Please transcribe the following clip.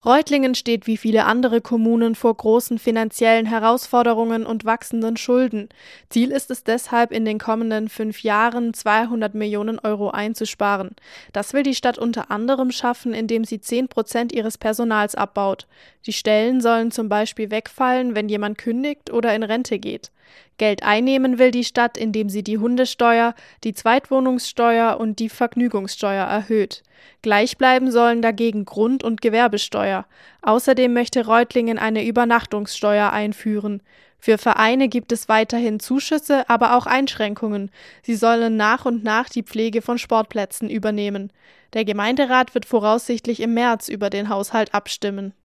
Reutlingen steht wie viele andere Kommunen vor großen finanziellen Herausforderungen und wachsenden Schulden. Ziel ist es deshalb, in den kommenden 5 Jahren 200 Millionen Euro einzusparen. Das will die Stadt unter anderem schaffen, indem sie 10% ihres Personals abbaut. Die Stellen sollen zum Beispiel wegfallen, wenn jemand kündigt oder in Rente geht. Geld einnehmen will die Stadt, indem sie die Hundesteuer, die Zweitwohnungssteuer und die Vergnügungssteuer erhöht. Gleich bleiben sollen dagegen Grund- und Gewerbesteuer. Außerdem möchte Reutlingen eine Übernachtungssteuer einführen. Für Vereine gibt es weiterhin Zuschüsse, aber auch Einschränkungen. Sie sollen nach und nach die Pflege von Sportplätzen übernehmen. Der Gemeinderat wird voraussichtlich im März über den Haushalt abstimmen.